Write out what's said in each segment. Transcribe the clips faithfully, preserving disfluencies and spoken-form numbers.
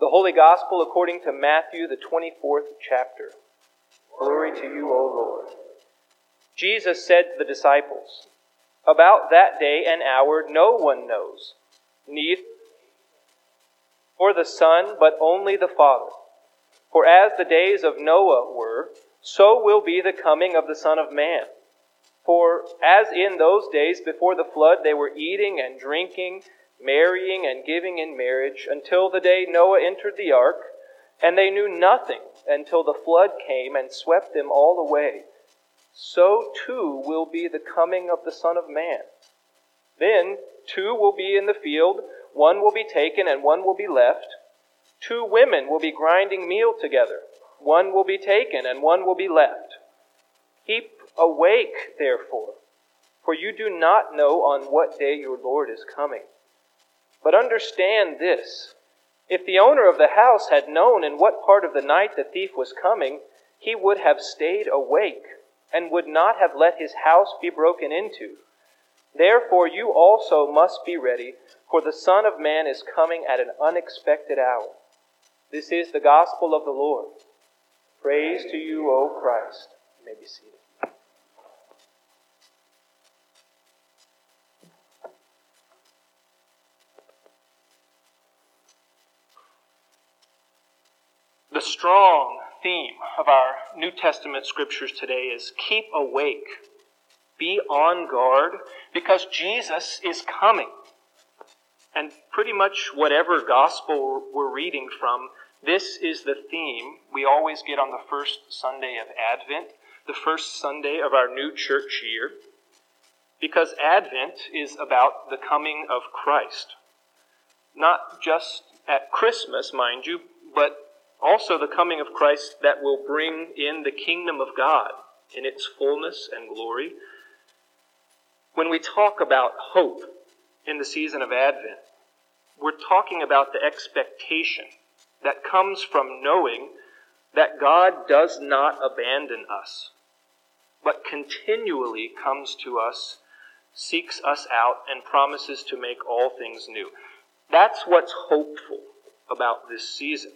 The Holy Gospel according to Matthew, the twenty-fourth chapter. Glory to you, O Lord. Jesus said to the disciples, "About that day and hour no one knows, neither or the Son, but only the Father. For as the days of Noah were, so will be the coming of the Son of Man. For as in those days before the flood they were eating and drinking, marrying and giving in marriage, until the day Noah entered the ark, and they knew nothing until the flood came and swept them all away, so too will be the coming of the Son of Man. Then two will be in the field, one will be taken and one will be left. Two women will be grinding meal together, one will be taken and one will be left. Keep awake, therefore, for you do not know on what day your Lord is coming. But understand this, if the owner of the house had known in what part of the night the thief was coming, he would have stayed awake and would not have let his house be broken into. Therefore you also must be ready, for the Son of Man is coming at an unexpected hour." This is the gospel of the Lord. Praise to you, O Christ. You may be seated. The strong theme of our New Testament scriptures today is keep awake, be on guard, because Jesus is coming. And pretty much whatever gospel we're reading from, this is the theme we always get on the first Sunday of Advent, the first Sunday of our new church year, because Advent is about the coming of Christ. Not just at Christmas, mind you, but also the coming of Christ that will bring in the kingdom of God in its fullness and glory. When we talk about hope in the season of Advent, we're talking about the expectation that comes from knowing that God does not abandon us, but continually comes to us, seeks us out, and promises to make all things new. That's what's hopeful about this season.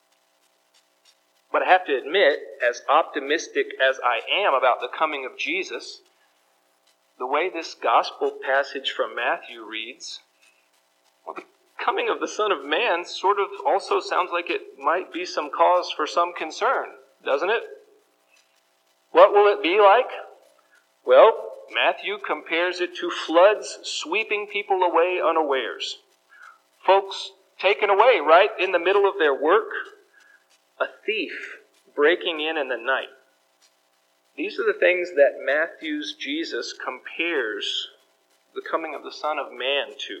But I have to admit, as optimistic as I am about the coming of Jesus, the way this gospel passage from Matthew reads, well, the coming of the Son of Man sort of also sounds like it might be some cause for some concern, doesn't it? What will it be like? Well, Matthew compares it to floods sweeping people away unawares. Folks taken away right in the middle of their work. A thief breaking in in the night. These are the things that Matthew's Jesus compares the coming of the Son of Man to.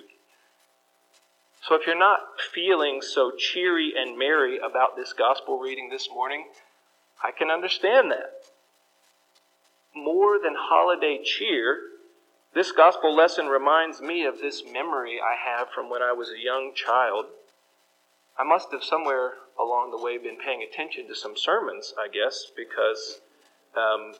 So if you're not feeling so cheery and merry about this gospel reading this morning, I can understand that. More than holiday cheer, this gospel lesson reminds me of this memory I have from when I was a young child. I must have somewhere along the way been paying attention to some sermons, I guess, because um,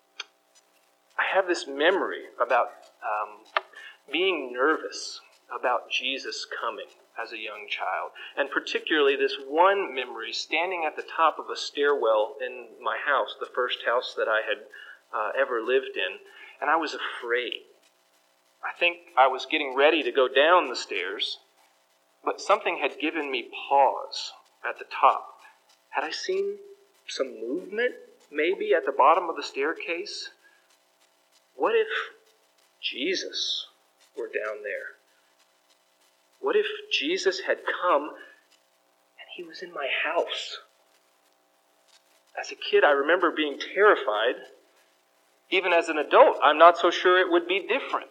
I have this memory about um, being nervous about Jesus coming as a young child. And particularly this one memory, standing at the top of a stairwell in my house, the first house that I had uh, ever lived in, and I was afraid. I think I was getting ready to go down the stairs, but something had given me pause at the top. Had I seen some movement, maybe, at the bottom of the staircase? What if Jesus were down there? What if Jesus had come and he was in my house? As a kid, I remember being terrified. Even as an adult, I'm not so sure it would be different.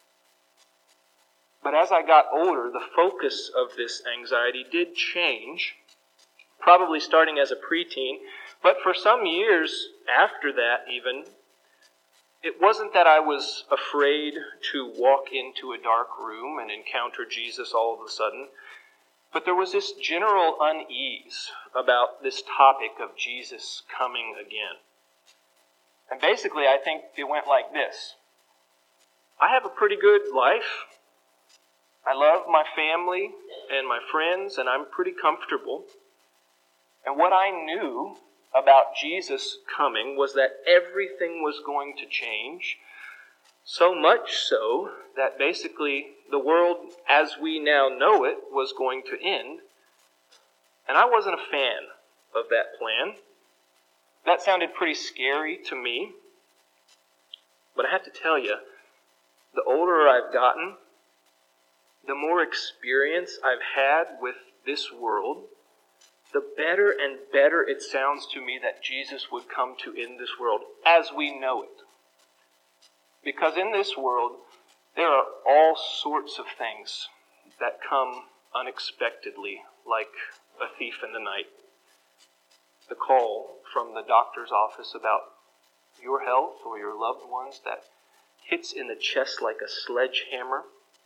But as I got older, the focus of this anxiety did change, probably starting as a preteen. But for some years after that even, it wasn't that I was afraid to walk into a dark room and encounter Jesus all of a sudden, but there was this general unease about this topic of Jesus coming again. And basically, I think it went like this. I have a pretty good life. I love my family and my friends, and I'm pretty comfortable. And what I knew about Jesus coming was that everything was going to change, so much so that basically the world as we now know it was going to end. And I wasn't a fan of that plan. That sounded pretty scary to me. But I have to tell you, the older I've gotten, the more experience I've had with this world, the better and better it sounds to me that Jesus would come to end this world as we know it. Because in this world, there are all sorts of things that come unexpectedly, like a thief in the night. The call from the doctor's office about your health or your loved ones that hits in the chest like a sledgehammer.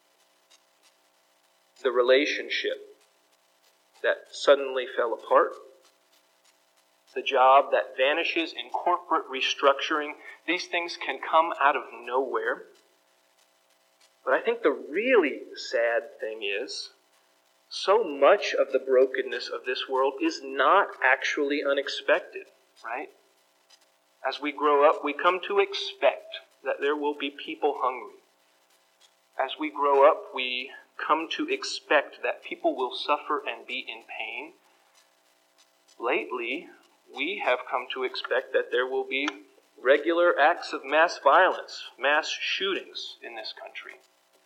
The relationship that suddenly fell apart. The job that vanishes in corporate restructuring. These things can come out of nowhere. But I think the really sad thing is, so much of the brokenness of this world is not actually unexpected, right? As we grow up, we come to expect that there will be people hungry. As we grow up, we come to expect that people will suffer and be in pain. Lately, we have come to expect that there will be regular acts of mass violence, mass shootings in this country.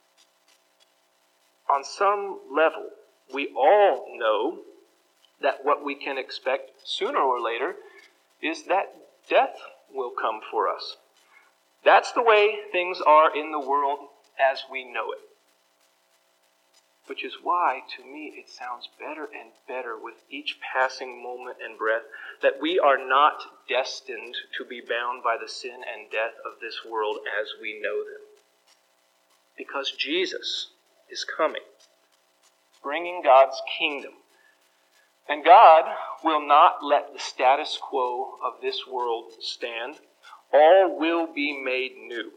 On some level, we all know that what we can expect sooner or later is that death will come for us. That's the way things are in the world as we know it. Which is why, to me, it sounds better and better with each passing moment and breath that we are not destined to be bound by the sin and death of this world as we know them. Because Jesus is coming, bringing God's kingdom. And God will not let the status quo of this world stand. All will be made new.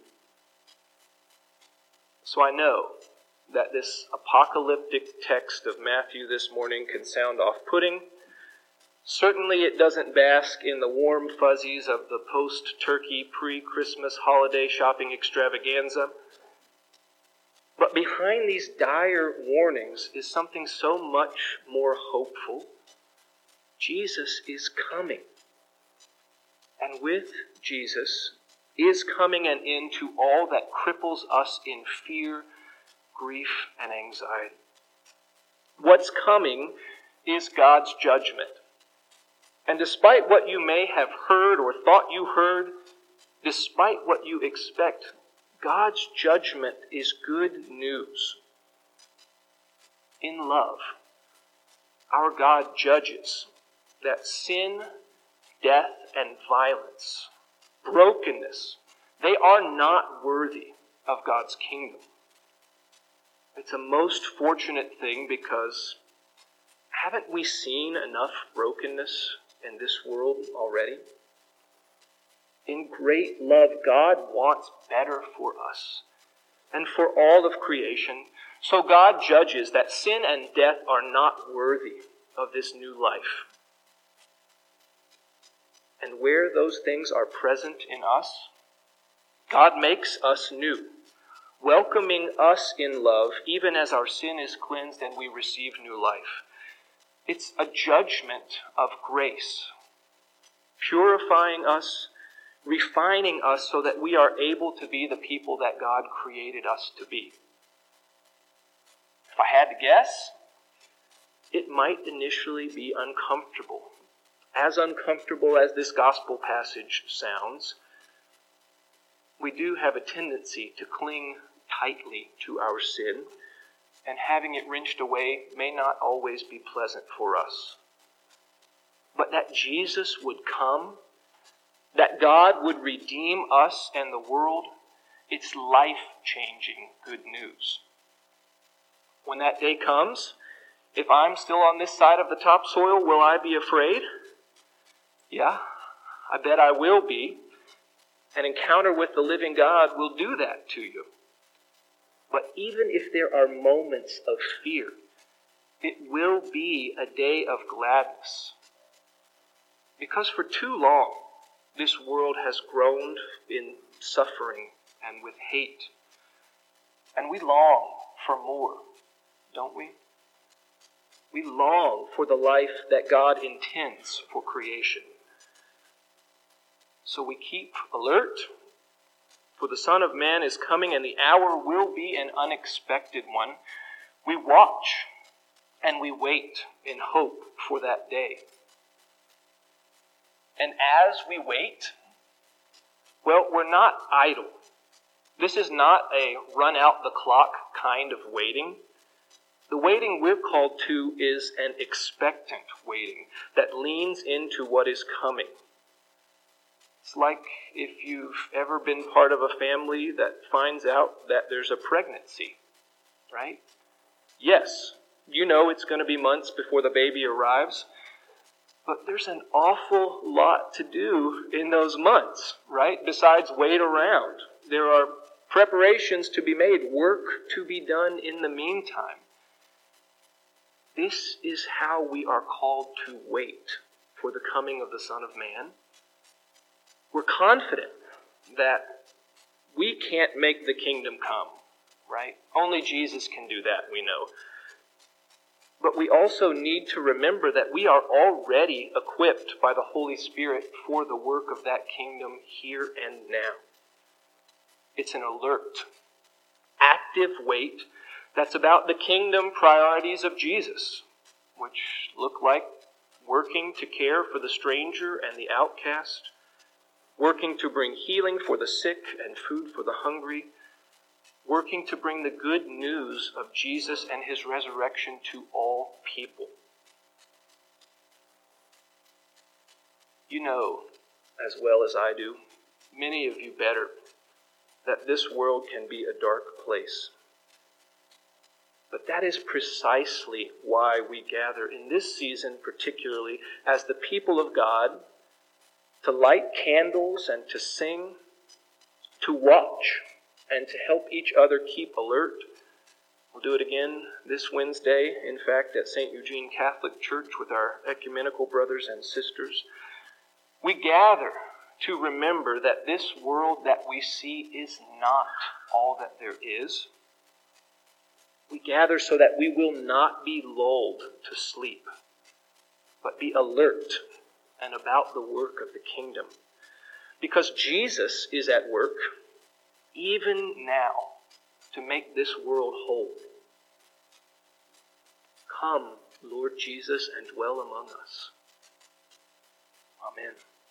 So I know that this apocalyptic text of Matthew this morning can sound off-putting. Certainly it doesn't bask in the warm fuzzies of the post-turkey, pre-Christmas holiday shopping extravaganza. But behind these dire warnings is something so much more hopeful. Jesus is coming. And with Jesus is coming an end to all that cripples us in fear, grief, and anxiety. What's coming is God's judgment. And despite what you may have heard or thought you heard, despite what you expect, God's judgment is good news. In love, our God judges that sin, death, and violence, brokenness, they are not worthy of God's kingdom. It's a most fortunate thing because haven't we seen enough brokenness in this world already? In great love, God wants better for us and for all of creation. So God judges that sin and death are not worthy of this new life. And where those things are present in us, God makes us new, welcoming us in love, even as our sin is cleansed and we receive new life. It's a judgment of grace, purifying us, refining us so that we are able to be the people that God created us to be. If I had to guess, it might initially be uncomfortable. As uncomfortable as this gospel passage sounds, we do have a tendency to cling tightly to our sin, and having it wrenched away may not always be pleasant for us. But that Jesus would come, that God would redeem us and the world, it's life-changing good news. When that day comes, if I'm still on this side of the topsoil, will I be afraid? Yeah, I bet I will be. An encounter with the living God will do that to you. But even if there are moments of fear, it will be a day of gladness. Because for too long, this world has groaned in suffering and with hate. And we long for more, don't we? We long for the life that God intends for creation. So we keep alert, for the Son of Man is coming, and the hour will be an unexpected one. We watch and we wait in hope for that day. And as we wait, well, we're not idle. This is not a run-out-the-clock kind of waiting. The waiting we're called to is an expectant waiting that leans into what is coming. It's like if you've ever been part of a family that finds out that there's a pregnancy, right? Yes, you know it's going to be months before the baby arrives, but there's an awful lot to do in those months, right? Besides wait around. There are preparations to be made, work to be done in the meantime. This is how we are called to wait for the coming of the Son of Man. We're confident that we can't make the kingdom come, right? Only Jesus can do that, we know. But we also need to remember that we are already equipped by the Holy Spirit for the work of that kingdom here and now. It's an alert, active wait that's about the kingdom priorities of Jesus, which look like working to care for the stranger and the outcast, working to bring healing for the sick and food for the hungry, working to bring the good news of Jesus and his resurrection to all people. You know, as well as I do, many of you better, that this world can be a dark place. But that is precisely why we gather in this season, particularly as the people of God, to light candles and to sing, to watch and to help each other keep alert. We'll do it again this Wednesday, in fact, at Saint Eugene Catholic Church with our ecumenical brothers and sisters. We gather to remember that this world that we see is not all that there is. We gather so that we will not be lulled to sleep, but be alert and about the work of the kingdom. Because Jesus is at work, even now, to make this world whole. Come, Lord Jesus, and dwell among us. Amen.